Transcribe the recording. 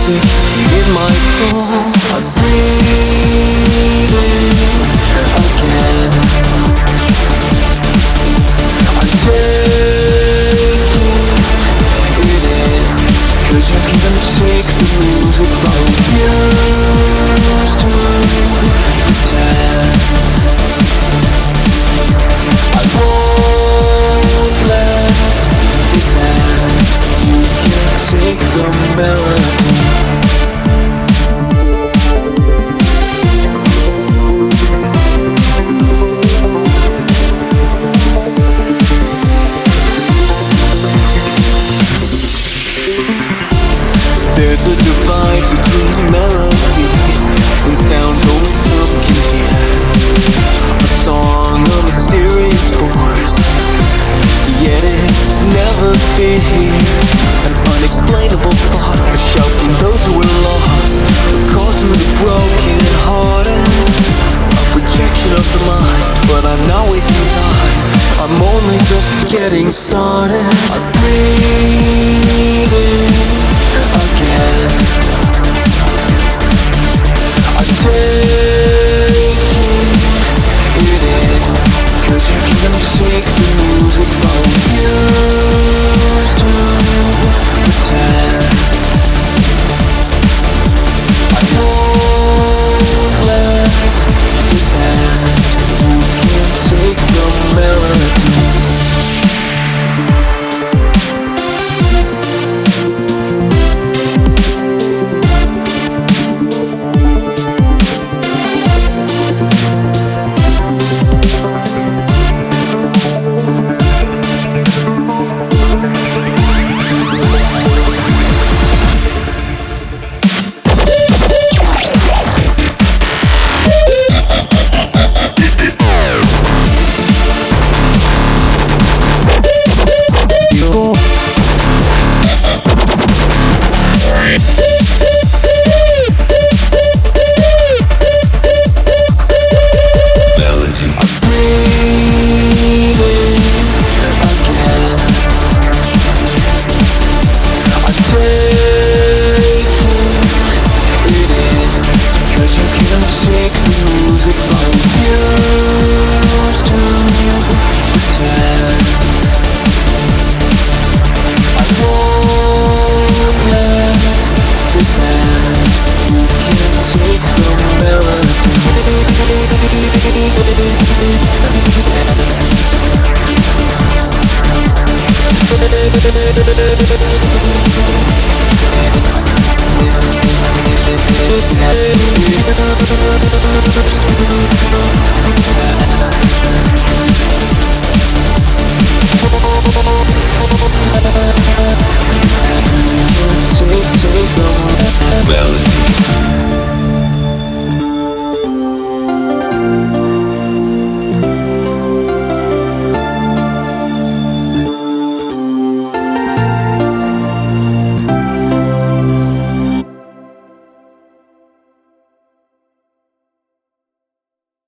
music in my soul. I'm breathing again. I'm taking it in, 'cause you can't take the music from used to pretend. I won't let this end. You can't take the melody. There's a divide between melody and sound only some can hear. A song, a mysterious force, yet it's never feared. An unexplainable thought, a shout from those who are lost, a call to the broken hearted, a projection of the mind. But I'm not wasting time, I'm only just getting started. I'm breathing again. I'm taking it in, 'cause you can't take the music from used to pretend. I won't let this end. You can't take the melody. Take the music from used to pretend. I won't let this end. You can't take the melody. Take the melody.